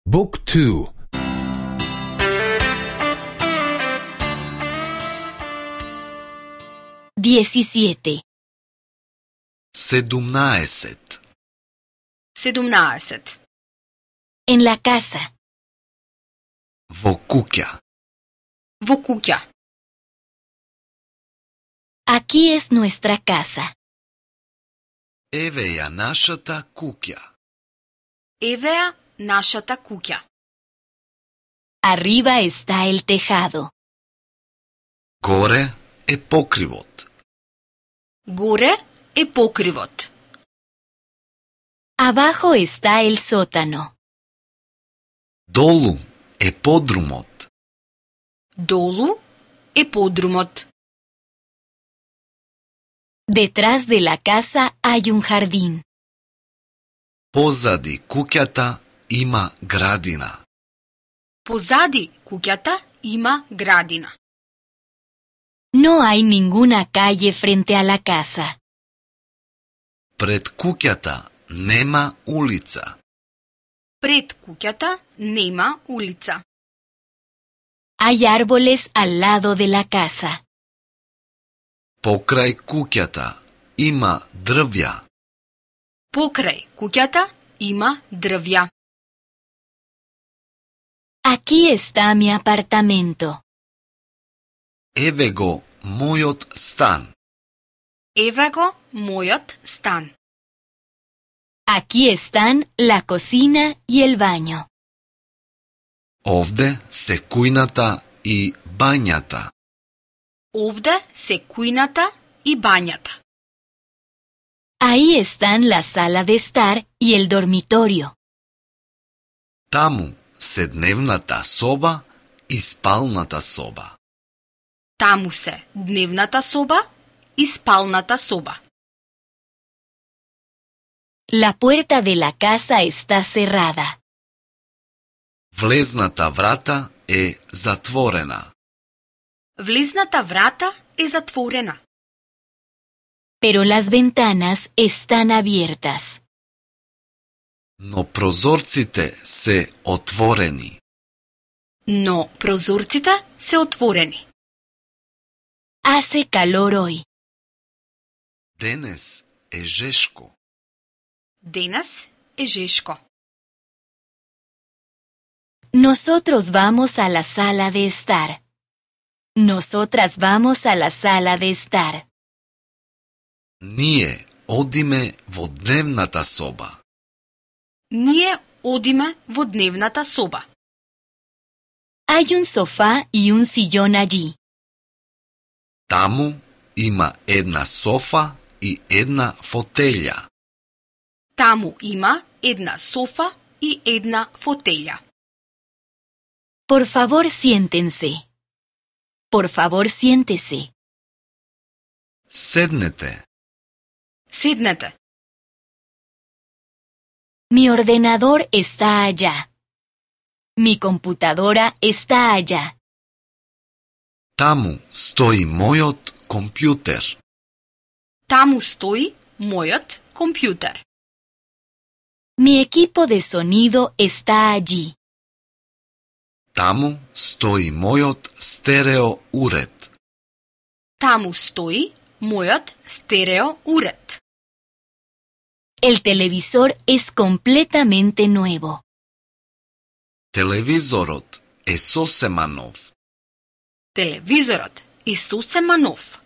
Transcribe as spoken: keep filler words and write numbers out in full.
บุ๊กทู diecisiete Sedumnaesет. Sedumnaesет. en la casa, Во куќа. Во куќа. aquí es nuestra casa. Еве ја нашата куќа. Еве ја нашата куќа. Arriba está el tejado. Горе е покривот. Горе е покривот. Abajo está el sótano. Долу е подрумот. Долу е подрумот. Detrás de la casa hay un jardín. Позади куќата има градина. Позади куќата има градина. No hay ninguna calle frente a la casa. Пред куќата нема улица. Пред куќата нема улица. Hay árboles al lado de la casa. Покрај куќата има дрвја. Покрај куќата има дрвја. Aquí está mi apartamento. Еве го мојот стан. Еве го мојот стан. Aquí están la cocina y el baño. Овде се кујната и бањата. Овде се кујната и бањата. Ahí están la sala de estar y el dormitorio. Таму се дневната соба и спалната соба. Таму се дневната соба и спалната соба. La puerta de la casa está cerrada. Влезната врата е затворена. Влезната врата е затворена. Pero las ventanas están abiertas. Но прозорците се отворени. Но прозорците се отворени. Hace calor hoy. Денес е жешко. Денес е жешко. Nosotros vamos a la sala de estar. Nosotras vamos a la sala de estar. Ние одиме во дневната соба. Ние одиме во дневната соба. Hay un sofá y un sillón allí. Таму има една софа и една фотелја. Таму има една софа и една фотелја. Por favor, siéntense. Por favor, siéntese. Седнете. Седнете. Mi ordenador está allá. Mi computadora está allá. Таму стои мојот компјутер. Таму стои мојот компјутер. Mi equipo de sonido está allí. Таму стои мојот стерео уред. Таму стои мојот стерео уред. El televisor es completamente nuevo. Телевизорот е сосема нов. Телевизорот е сосема нов.